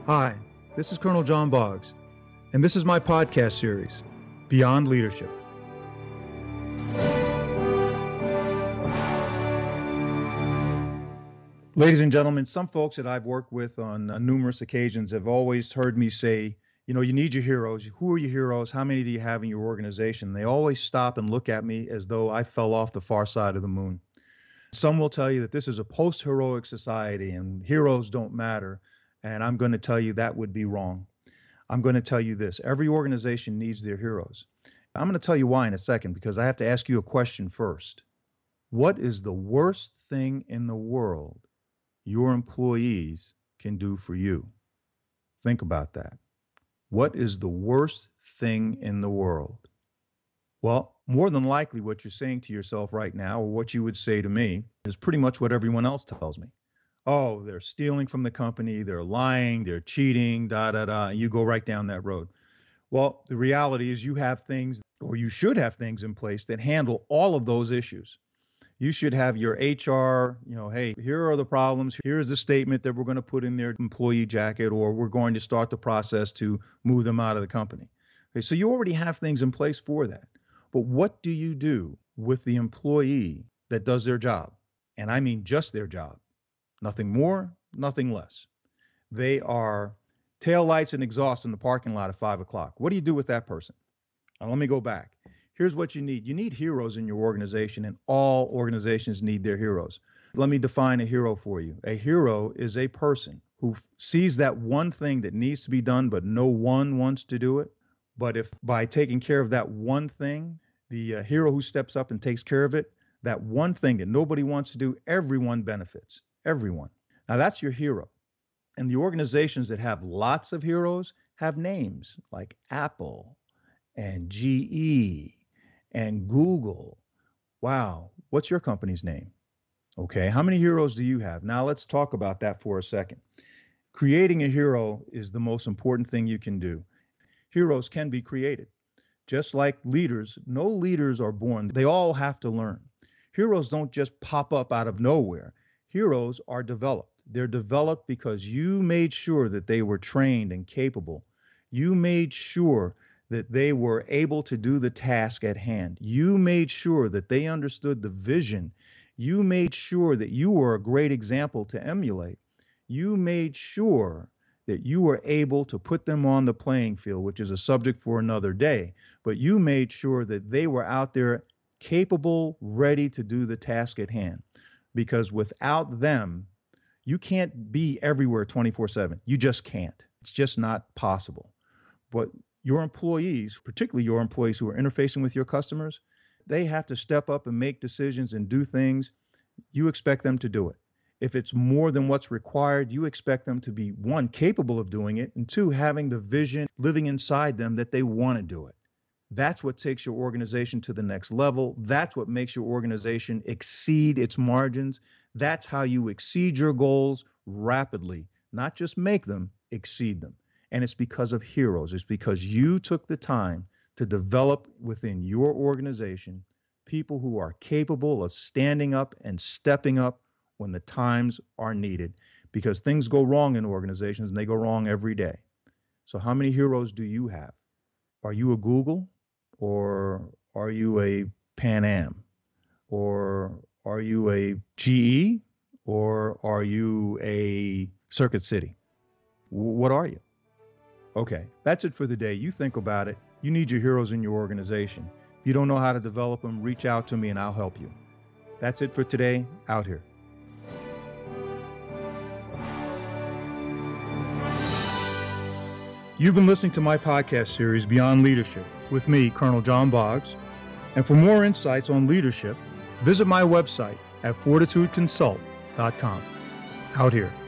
Hi, this is Colonel John Boggs, and this is my podcast series, Beyond Leadership. Ladies and gentlemen, some folks that I've worked with on numerous occasions have always heard me say, you need your heroes. Who are your heroes? How many do you have in your organization? They always stop and look at me as though I fell off the far side of the moon. Some will tell you that this is a post-heroic society and heroes don't matter. And I'm going to tell you that would be wrong. I'm going to tell you this. Every organization needs their heroes. I'm going to tell you why in a second, because I have to ask you a question first. What is the worst thing in the world your employees can do for you? Think about that. What is the worst thing in the world? Well, more than likely what you're saying to yourself right now, or what you would say to me, is pretty much what everyone else tells me. Oh, they're stealing from the company, they're lying, they're cheating, and you go right down that road. Well, the reality is you have things, or you should have things in place that handle all of those issues. You should have your HR, hey, here are the problems. Here's the statement that we're going to put in their employee jacket, or we're going to start the process to move them out of the company. Okay, so you already have things in place for that. But what do you do with the employee that does their job? And I mean just their job. Nothing more, nothing less. They are taillights and exhaust in the parking lot at 5 o'clock. What do you do with that person? Now, let me go back. Here's what you need. You need heroes in your organization, and all organizations need their heroes. Let me define a hero for you. A hero is a person who sees that one thing that needs to be done, but no one wants to do it. But if by taking care of that one thing, the hero who steps up and takes care of it, that one thing that nobody wants to do, everyone benefits. Everyone. Now that's your hero. And the organizations that have lots of heroes have names like Apple and GE and Google. Wow, what's your company's name? Okay, how many heroes do you have? Now let's talk about that for a second. Creating a hero is the most important thing you can do. Heroes can be created. Just like leaders, no leaders are born. They all have to learn. Heroes don't just pop up out of nowhere. Heroes are developed. They're developed because you made sure that they were trained and capable. You made sure that they were able to do the task at hand. You made sure that they understood the vision. You made sure that you were a great example to emulate. You made sure that you were able to put them on the playing field, which is a subject for another day. But you made sure that they were out there capable, ready to do the task at hand. Because without them, you can't be everywhere 24/7. You just can't. It's just not possible. But your employees, particularly your employees who are interfacing with your customers, they have to step up and make decisions and do things. You expect them to do it. If it's more than what's required, you expect them to be, one, capable of doing it, and two, having the vision living inside them that they want to do it. That's what takes your organization to the next level. That's what makes your organization exceed its margins. That's how you exceed your goals rapidly, not just make them, exceed them. And it's because of heroes. It's because you took the time to develop within your organization people who are capable of standing up and stepping up when the times are needed, because things go wrong in organizations and they go wrong every day. So how many heroes do you have? Are you a Google? Or are you a Pan Am? Or are you a GE? Or are you a Circuit City? What are you? Okay, that's it for the day. You think about it. You need your heroes in your organization. If you don't know how to develop them, reach out to me and I'll help you. That's it for today. Out here. You've been listening to my podcast series, Beyond Leadership, with me, Colonel John Boggs. And for more insights on leadership, visit my website at fortitudeconsult.com. Out here.